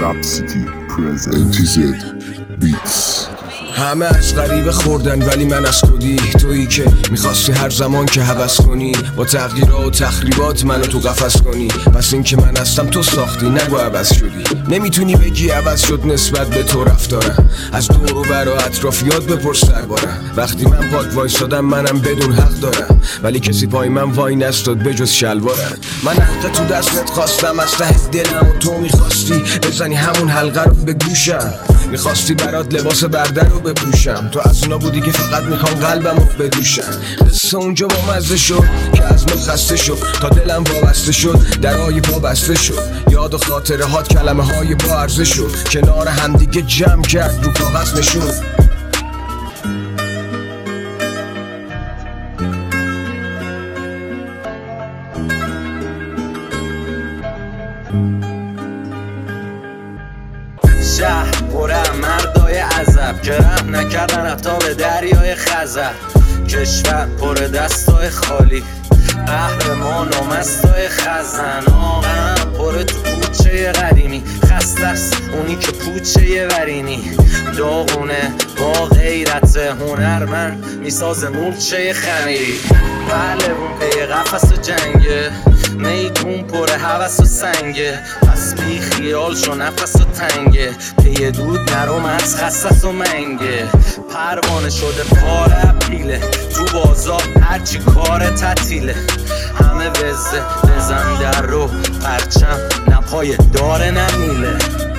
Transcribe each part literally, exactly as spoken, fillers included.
Rhapsody present ام تی زد Beats. همه از غریبه خوردن ولی من از خودی، تویی که میخواستی هر زمان که هوس کنی با تغییرات و تخریبات منو تو قفس کنی. پس این که من هستم تو ساختی، نگو عوض شدی. نمیتونی بگی عوض شد نسبت به تو رفتارم. از دور و بر و اطرافیات بپرس دربارم. وقتی من پاک وایسادم منم بدون حق دارم، ولی کسی پای من وای نستاد بجز شلوارم. من حق تو دستت خواستم از ته دلم و تو میخواستی بزنی همون حلقه رو به گوشم. میخواستی برات لباس برده رو بپوشم، تو از اونا بودی که فقط میخوام قلبمو بدوشم. قصه اونجا با مزه شد که از من خسته شد تا دلم وابسته شد، درهای پا بسته شد. یاد و خاطره هات کلمه های با عرضه شد، کنار همدیگه جمع کرد رو کاغذ نشون. شهر پره مردای عذب که رحم نکردن حتی به دریای خزر. کشور پر دستای خالی، قهرمان و مستای خزن. آقام پر تو کوچه قدیمی، خسته است اونی که پوچه ورینی. داغونه با غیرت هنرمند میسازه مورچه خمیری. بله اون پی قفص جنگه، میدون پر هوس و سنگه. پس بی خیال شو نفس و تنگه، پی دود نرم از خصص و منگه. پروانه شده پاره پیله، تو بازار هرچی کار تعطیله. همه وزه بزن در رو پرچم، نه پای داره نه میله.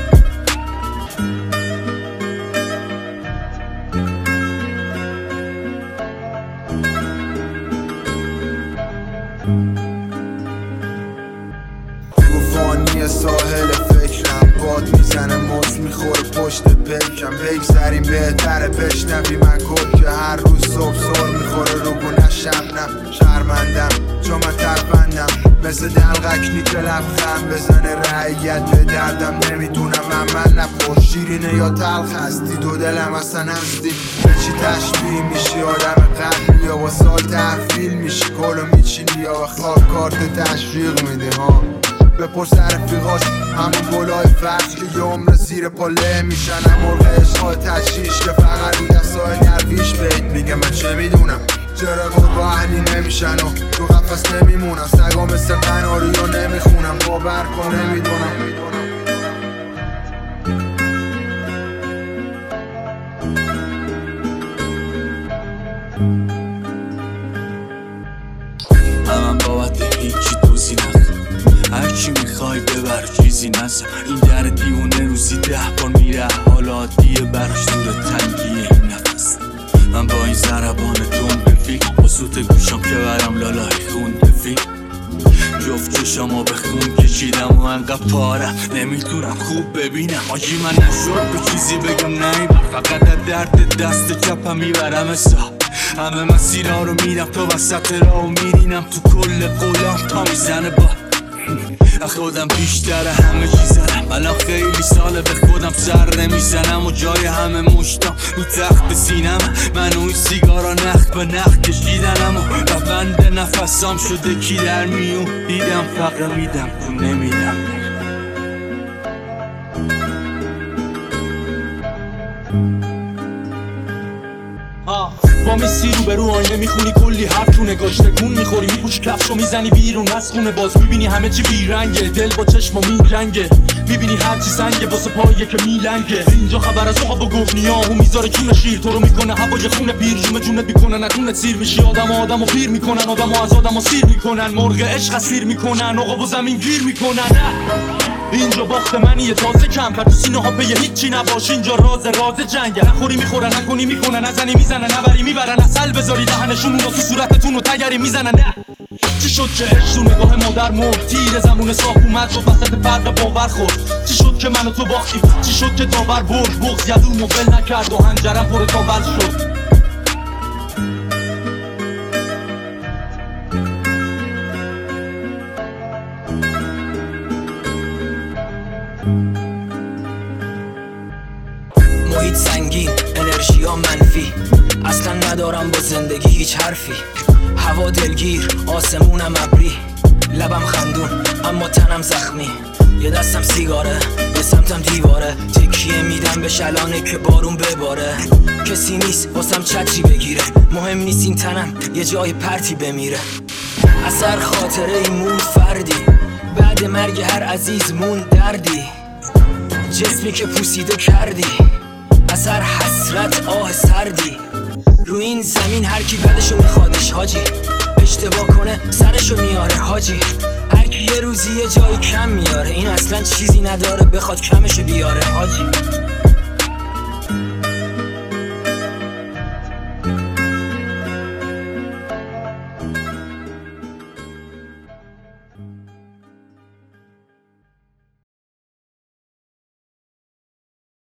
توفانی ساحل فکرم، باد میزنه موج میخوره پشت پیکم. بگذریم بهتره بشنوی من گل که هر روز صبح سر میخوره رو گونه شبنم. شرمندم چون من تربندم، مثل دلغک نیچه لبخم بزنه رعیت به دردم. نمیدونم من من نپوش شیرینه یا تلخ هستی، تو دلم اصلا هستی. به چی تشبیه میشی آدم قبلی یا با سال تحویل میشی کلو میچینی یا خاک کارت تشویق میدی ها. بپرس رفیقاش همون گلای فرش که یه عمر زیر پله میشن. هم مرغ عشقای تشریش که فقط رو دستای نرویش بهت میگه من چه میدونم. چرا گل با اهلی نمیشن و تو قفص نمیمونم. سگا مثل قناری و نمیخونم، باور کن نمیدونم. من بابت هیچی دوزی نخوام، هرچی میخوای ببر چیزی نزم. این در دیونه روزی ده بار میره، حالا عادیه براش دور تنگیه این نفس. من با این ضربان تون رفیق، با سوت گوشم که برم لالای خون رفیق. جفت چشامو به خون کشیدم و انقدر پارم نمیتونم خوب ببینم. آجی من نشد به چیزی بگم نیبر، فقط از درد دست چپم میبرم حساب. همه مسیرها رو میرم تا وسط راه و میرینم تو کل قولم تا میزنه با خودم بیشتره همه چیزم. الان خیلی ساله به خودم سر نمیزنم و جای همه مشتم رو تخت سینم. من و این سیگارا نخ به نخ کشیدنم و روند نفسام شده کی در میون. دیدم فقر میدم تو نمیدم. با میسی رو به رو آینه میخونی کلی حرف تو نگاش تکون میخوری. میپوشی کفشو میزنی بیرون از خونه، باز میبینی همه چی بیرنگه. دل با چشم و میرنگه، میبینی هرچی سنگه واسه پایه که میلنگه. اینجا خبر از خواب و گفنیاه و میذاره جون شیر تو رو میکنه هوای خونه پیر. جون جونت میکنه ندونت سیر میشی. آدم آدم و پیر میکنن، آدم از آدم و سیر میکنن. مرغ عشق سیر میکنن، آقا و زمین گیر میکنن. اینجا باخت منیه تازه کم کرد تو سینه ها پیه هیچی نباش. اینجا راز راز جنگه، نخوری میخورن نکنی میکنن، نزنی میزنن نبری میبرن. اصل بذاری دهنشون اونو تو صورتتون و تگری میزنن. نه چی شد که عشق تو نگاه مادر مرد، تیر زمون صاف اومد و وسط فرق باور خورد. چی شد که منو تو باختیم، چی شد که داور برد. بغض یدومو ول نکرد و هنجرم پر تاول شد. محیط سنگین، انرژی ها منفی، اصلا ندارم با زندگی هیچ حرفی. هوا دلگیر، آسمونم ابری، لبم خندون اما تنم زخمی. یه دستم سیگاره یه سمتم دیواره، تکیه میدم به شلانه که بارون بباره. کسی نیست واسم چتری بگیره، مهم نیست این تنم یه جای پرتی بمیره. اثر خاطره ایمون فردی، بعد مرگ هر عزیز مون دردی. جسمی که پوسیده کردی، اثر حسرت آه سردی. رو این زمین هر کی بدشو میخوادش حاجی، اشتباه کنه سرشو میاره حاجی. هر کی یه روزی یه جایی کم میاره، این اصلا چیزی نداره بخواد کمشو بیاره حاجی.